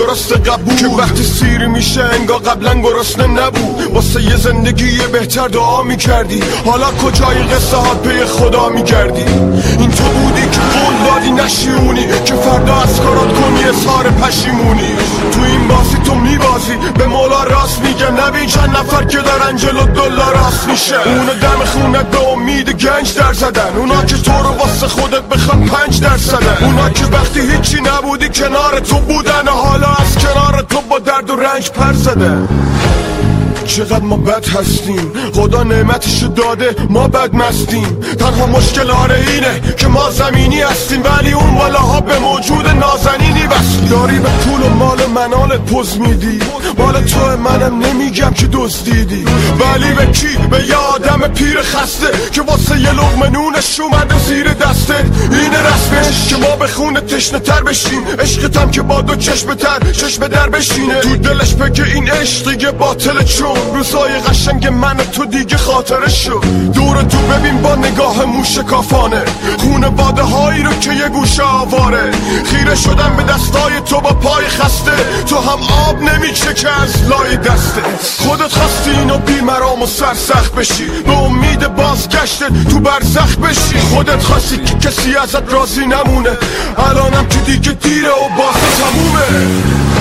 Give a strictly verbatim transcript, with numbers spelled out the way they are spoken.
درست قبول که وقتی سیر میشه انگار قبلا گرسنه نبود. واسه یه زندگی بهتر دعا میکردی، حالا کجای قصه ها پی خدا میگردی؟ این تو بودی که قول دادی نشیونی، که فردا از کارات کنی اظهار پشیمونی. تو این بازی تو میبازی، به مولا راست میگه، نبین چند نفر که دارن جلو دلار راست میشه. اونا دم خونت به امید گنج در زدن، اونا که تو رو واسه خودت بخوان پنج در زدن، اونا که وقتی هیچی نبودی کنار تو بودن و حالا از کنار تو با درد و رنج پر زدن. چقدر ما بد هستیم، خدا نعمتشو داده ما بد مستیم. تنها مشکل آره اینه که ما زمینی هستیم، ولی اون بالاها به موجود نازنینی بستیم. داری به پول و مال منالت پوز میدی، مال تو منم نمیگم که دزدیدی، ولی به کی؟ به یه آدم پیر خسته که واسه یه لقمه نونش اومده زیر دسته. اینه رسمش که ما به خونه تشنه تر بشیم، عشقتم که با دو چشم تر چشم در بشینه. تو دلش بگه این عشقی باطل، چون روزای قشنگ من تو دیگه خاطره شد. دور تو ببین با نگاه موشکافانه، خونواده هایی رو که یه گوشه آواره. خیره شدن به دستای تو با پای خسته، تو هم آب نمیچه که از لای دسته. خودت خواستی اینو بیمرام و سرسخت بشی، به امید بازگشت تو برزخ بشی. خودت خواستی که کسی ازت راضی نمونه، الانم که دیگه دیره و بازه تمومه.